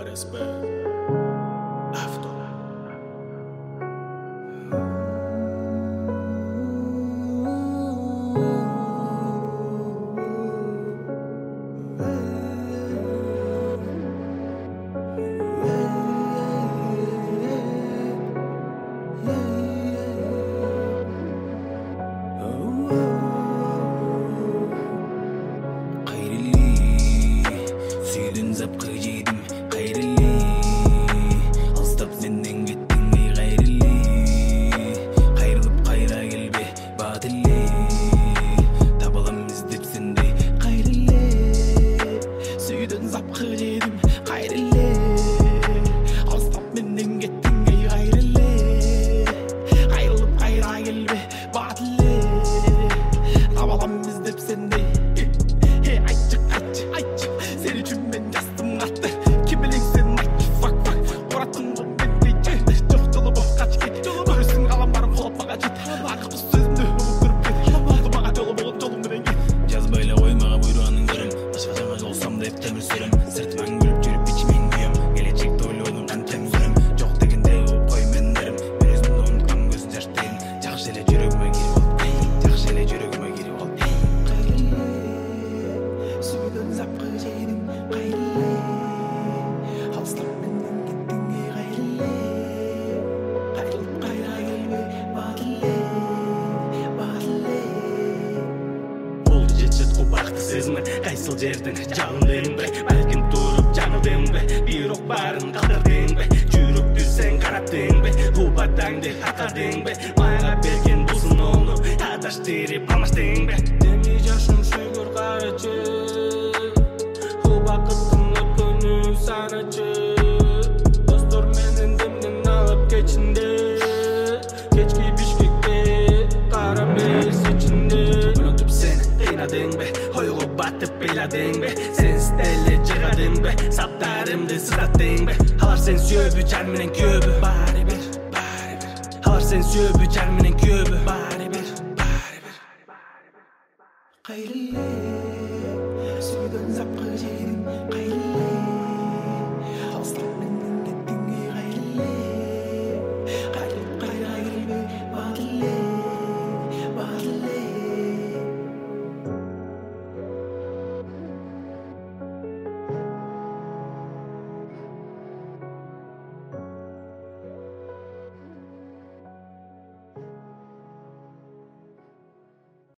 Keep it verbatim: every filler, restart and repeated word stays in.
РСП. Авто. Запқы жейдім қайрылы, алыстап сенден кеттің ей қайрылы, қайрылып қайра келбе батылы, табалам іздеп сендей қайрылы, сүйден запқы жейдім қайрылы, алыстап менден кеттің ей қайрылы, қайрылып қайра келбе батылы, табалам іздеп сендей. Айтчы айтчы айтчы сен үшін мен жастым қатты, кім білең сен айтчы фак фак ұраттың бұл бетпей жетті, жоқ жолы боп қач кет, көрсің қалам барым қолап маға жет, ақыл сөзімді ұмыттырып кет, болды маға жолы болын жолым менен кет. Жазбайлы қоймаға бұйрағының бірім, басқа жаңа жолсам деп темір сүрім, сыртыман күліп жүріп бичімен күйем, келешекті ойлаудың қаншам сүрім, жоқ дегенде болып қой мендерім, мен өзімді ұмытқан көзін жаштайын, жақсы еле жүрегіме кіріп ал, жақсы еле жүрегіме кіріп ал. Сүйден запқы жейдім қайрылы, алыстап менден кеттің ей қайрылы, қайрылып қайра келбе батылы, батылы. Болды жетшет қу бақты сезімі, қайсыл жердің жалындың бе, бәлкім тұрып жаңылдың бе, бір оқ барын қалдырдың бе, жүректі сен қараттың бе, қубатаңды ақардың бе, майға берген бұзын оны адаштырып алмаштың бе. Демей жашым шүгір қарачы, бақыттың өткені саначы, достор менен демнен алып кечінде, кечки Бишкекте қара мейіс ішінде. Ұнытып сен қинадың бе, ойғы батып бейладың бе, сен стелі жығадың бе, саптарымды сыздаттың бе, алар сен сөбі жар менен көбі, бары бір, бары бір, алар сен сөбі жар менен көбі, бары бір, бары бір. Қайрылы, сүйден запқы жейдім қайрылы.